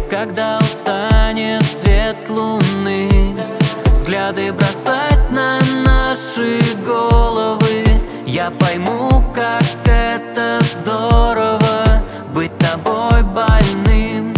Когда устанет свет луны взгляды бросать на наши головы, я пойму, как это здорово быть тобой больным.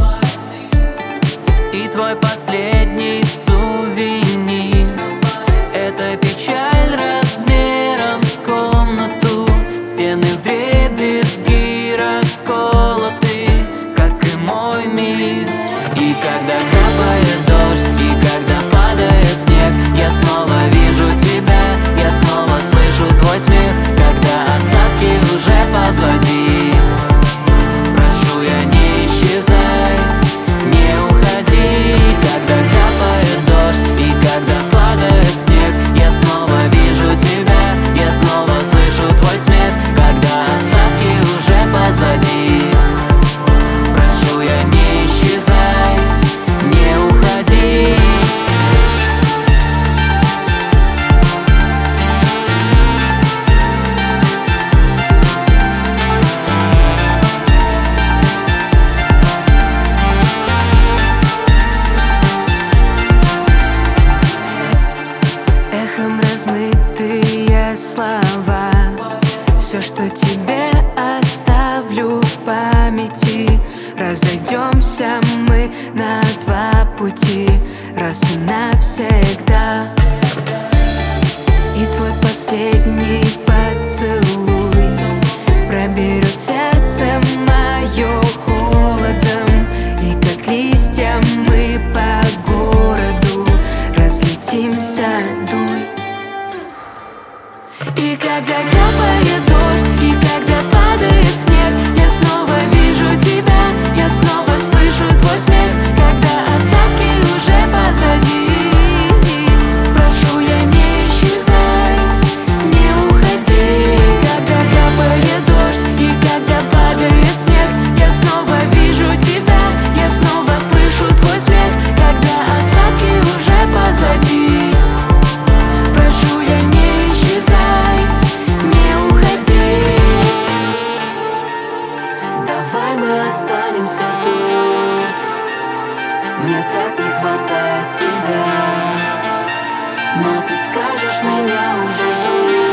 И твой последний сувенир — это печаль размером с комнату. Стены вдребезги расколоты, как и мой мир. И когда капает дождь, и когда падает снег, я снова вижу тебя, я снова слышу твой смех. Когда осадки уже позади, прошу, я не исчезай, не уходи. Когда капает дождь, и когда падает снег, я снова вижу тебя, я снова слышу твой смех. Когда осадки уже позади, прошу, я не исчезай, не уходи. Эхом размытые слова, все, что тебе оставлю в памяти. Разойдемся мы на два пути, раз и навсегда. И твой последний поцелуй проберет сердце мое холодом. И как листья мы по городу разлетимся, дуй. И когда капает дождь, и когда падает снег, я снова вижу тебя, я снова слышу твой смех. Когда осадки уже позади, прошу, я не исчезай, не уходи. Когда капает дождь, и когда падает снег, я снова вижу тебя, я снова слышу твой смех. Когда осадки уже позади, прошу, я не исчезай, не уходи. Давай мы останемся тут, мне так не хватает тебя, но ты скажешь, меня уже ждут.